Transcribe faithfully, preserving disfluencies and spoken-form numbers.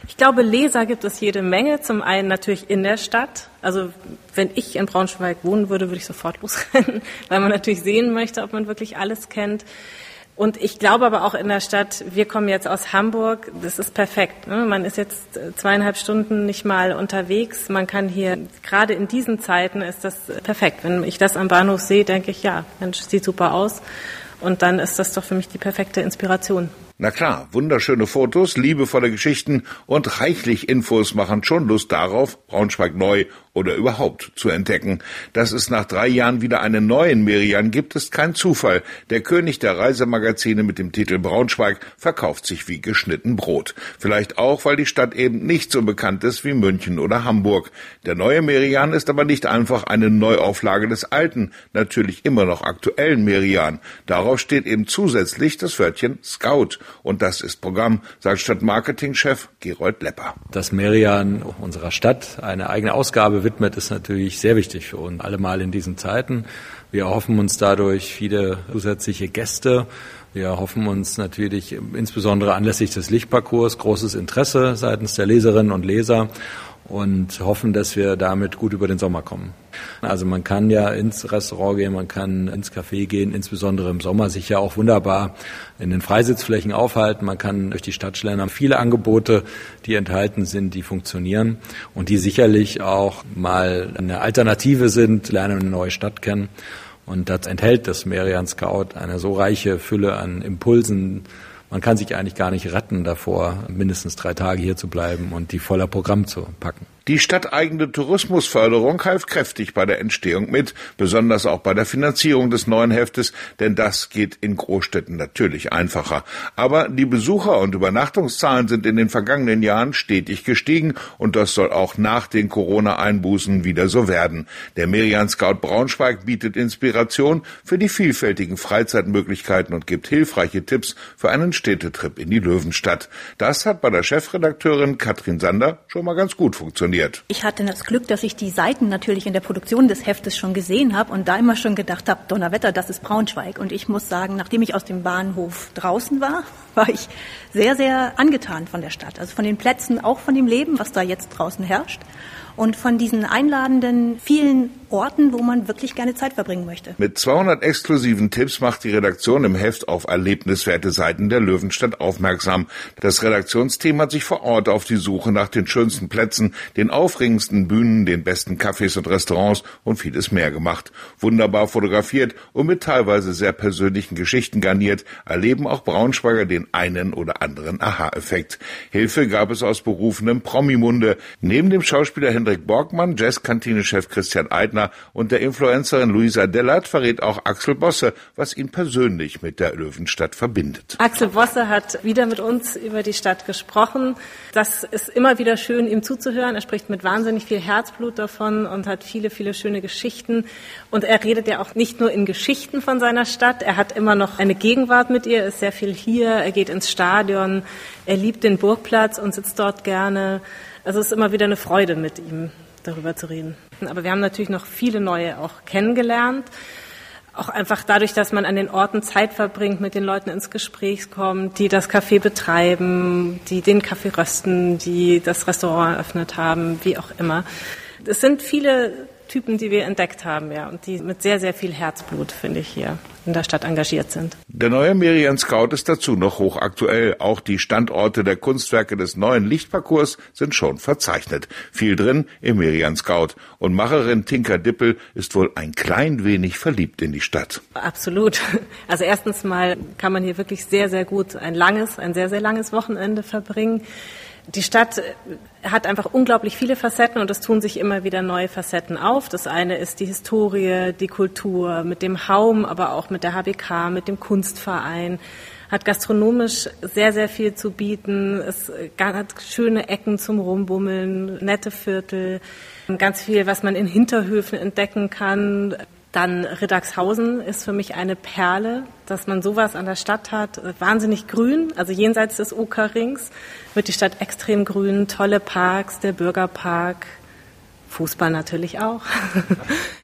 Ich glaube, Leser gibt es jede Menge. Zum einen natürlich in der Stadt. Also wenn ich in Braunschweig wohnen würde, würde ich sofort losrennen, weil man natürlich sehen möchte, ob man wirklich alles kennt. Und ich glaube aber auch in der Stadt, wir kommen jetzt aus Hamburg, das ist perfekt. Ne? Man ist jetzt zweieinhalb Stunden nicht mal unterwegs. Man kann hier, gerade in diesen Zeiten ist das perfekt. Wenn ich das am Bahnhof sehe, denke ich, ja, Mensch, sieht super aus. Und dann ist das doch für mich die perfekte Inspiration. Na klar, wunderschöne Fotos, liebevolle Geschichten und reichlich Infos machen schon Lust darauf, Braunschweig neu oder überhaupt zu entdecken. Dass es nach drei Jahren wieder einen neuen Merian gibt, ist kein Zufall. Der König der Reisemagazine mit dem Titel Braunschweig verkauft sich wie geschnitten Brot. Vielleicht auch, weil die Stadt eben nicht so bekannt ist wie München oder Hamburg. Der neue Merian ist aber nicht einfach eine Neuauflage des alten, natürlich immer noch aktuellen Merian. Darauf steht eben zusätzlich das Wörtchen Scout. Und das ist Programm, sagt Stadtmarketingchef Gerold Lepper. Dass Merian unserer Stadt eine eigene Ausgabe widmet, ist natürlich sehr wichtig für uns, allemal in diesen Zeiten. Wir erhoffen uns dadurch viele zusätzliche Gäste. Wir erhoffen uns natürlich insbesondere anlässlich des Lichtparcours großes Interesse seitens der Leserinnen und Leser und hoffen, dass wir damit gut über den Sommer kommen. Also man kann ja ins Restaurant gehen, man kann ins Café gehen, insbesondere im Sommer sich ja auch wunderbar in den Freisitzflächen aufhalten. Man kann durch die Stadt schlendern. Viele Angebote, die enthalten sind, die funktionieren und die sicherlich auch mal eine Alternative sind, lernen eine neue Stadt kennen. Und das enthält das Merian Scout eine so reiche Fülle an Impulsen. Man kann sich eigentlich gar nicht retten davor, mindestens drei Tage hier zu bleiben und die voller Programm zu packen. Die stadteigene Tourismusförderung half kräftig bei der Entstehung mit, besonders auch bei der Finanzierung des neuen Heftes, denn das geht in Großstädten natürlich einfacher. Aber die Besucher- und Übernachtungszahlen sind in den vergangenen Jahren stetig gestiegen und das soll auch nach den Corona-Einbußen wieder so werden. Der Merian Scout Braunschweig bietet Inspiration für die vielfältigen Freizeitmöglichkeiten und gibt hilfreiche Tipps für einen Städtetrip in die Löwenstadt. Das hat bei der Chefredakteurin Katrin Sander schon mal ganz gut funktioniert. Ich hatte das Glück, dass ich die Seiten natürlich in der Produktion des Heftes schon gesehen habe und da immer schon gedacht habe, Donnerwetter, das ist Braunschweig. Und ich muss sagen, nachdem ich aus dem Bahnhof draußen war, war ich sehr, sehr angetan von der Stadt. Also von den Plätzen, auch von dem Leben, was da jetzt draußen herrscht. Und von diesen einladenden vielen Orten, wo man wirklich gerne Zeit verbringen möchte. Mit zweihundert exklusiven Tipps macht die Redaktion im Heft auf erlebniswerte Seiten der Löwenstadt aufmerksam. Das Redaktionsteam hat sich vor Ort auf die Suche nach den schönsten Plätzen, den aufregendsten Bühnen, den besten Cafés und Restaurants und vieles mehr gemacht. Wunderbar fotografiert und mit teilweise sehr persönlichen Geschichten garniert, erleben auch Braunschweiger den einen oder anderen Aha-Effekt. Hilfe gab es aus berufenem Promimunde. Neben dem Schauspieler Hendrik Borgmann, Jazzkantine-Chef Christian Eitner und der Influencerin Luisa Dellert verrät auch Axel Bosse, was ihn persönlich mit der Löwenstadt verbindet. Axel Bosse hat wieder mit uns über die Stadt gesprochen. Das ist immer wieder schön, ihm zuzuhören. Er spricht mit wahnsinnig viel Herzblut davon und hat viele, viele schöne Geschichten. Und er redet ja auch nicht nur in Geschichten von seiner Stadt. Er hat immer noch eine Gegenwart mit ihr, ist sehr viel hier. Er geht ins Stadion. Er liebt den Burgplatz und sitzt dort gerne. Also es ist immer wieder eine Freude, mit ihm darüber zu reden. Aber wir haben natürlich noch viele neue auch kennengelernt. Auch einfach dadurch, dass man an den Orten Zeit verbringt, mit den Leuten ins Gespräch kommt, die das Café betreiben, die den Kaffee rösten, die das Restaurant eröffnet haben, wie auch immer. Es sind viele Typen, die wir entdeckt haben, ja, und die mit sehr, sehr viel Herzblut, finde ich, hier in der Stadt engagiert sind. Der neue Merian Scout ist dazu noch hochaktuell. Auch die Standorte der Kunstwerke des neuen Lichtparcours sind schon verzeichnet. Viel drin im Merian Scout. Und Macherin Tinka Dippel ist wohl ein klein wenig verliebt in die Stadt. Absolut. Also erstens mal kann man hier wirklich sehr, sehr gut ein langes, ein sehr, sehr langes Wochenende verbringen. Die Stadt hat einfach unglaublich viele Facetten und es tun sich immer wieder neue Facetten auf. Das eine ist die Historie, die Kultur mit dem Haum, aber auch mit der H B K, mit dem Kunstverein. Hat gastronomisch sehr, sehr viel zu bieten. Es hat schöne Ecken zum Rumbummeln, nette Viertel, ganz viel, was man in Hinterhöfen entdecken kann. Dann Riddagshausen ist für mich eine Perle, dass man sowas an der Stadt hat. Wahnsinnig grün, also jenseits des Okerrings wird die Stadt extrem grün. Tolle Parks, der Bürgerpark, Fußball natürlich auch.